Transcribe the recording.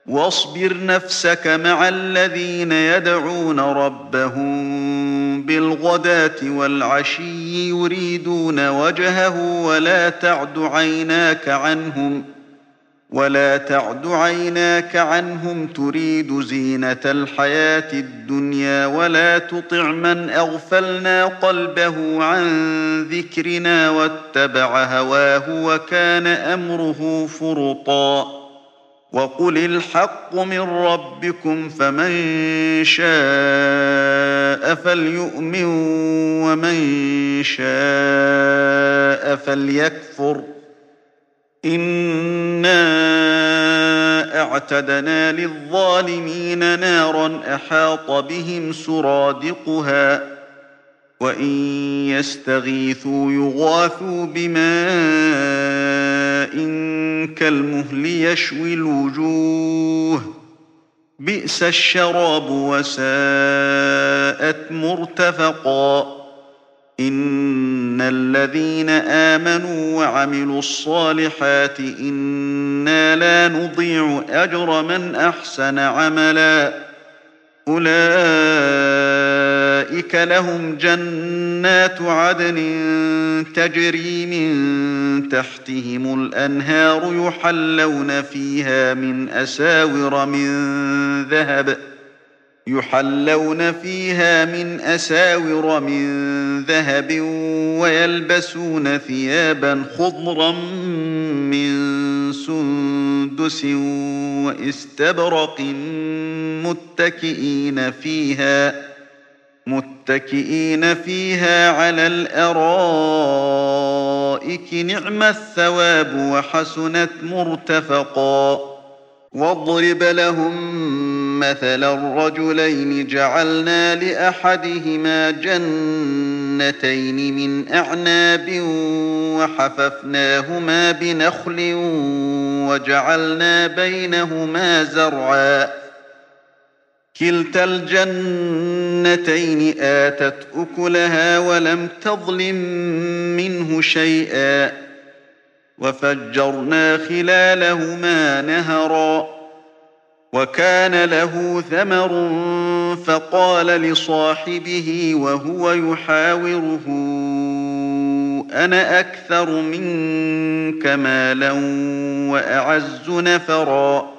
واصبر نفسك مع الذين يدعون ربهم بالغداة والعشي يريدون وجهه ولا تعد عيناك عنهم تريد زينة الحياة الدنيا ولا تطع من أغفلنا قلبه عن ذكرنا واتبع هواه وكان أمره فرطا وقل الحق من ربكم فمن شاء فليؤمن ومن شاء فليكفر إنا أعتدنا للظالمين نارا أحاط بهم سرادقها وإن يستغيثوا يغاثوا بماء كالمهل يشوي الوجوه بئس الشراب وساءت مرتفقا إن الذين آمنوا وعملوا الصالحات إنا لا نضيع أجر من أحسن عملا أولئك لهم جنات عدن تجري من تحتهم الأنهار يحلون فيها من أساور من ذهب ويلبسون ثيابا خضرا من سندس واستبرق متكئين فيها على الأرائك نعم الثواب وحسنت مرتفقا واضرب لهم مثلا الرجلين جعلنا لأحدهما جنتين من أعناب وحففناهما بنخل وجعلنا بينهما زرعا كلتا الجنتين آتت أكلها ولم تظلم منه شيئا وفجرنا خلالهما نهرا وكان له ثمر فقال لصاحبه وهو يحاوره أنا أكثر منك مالا وأعز نفرا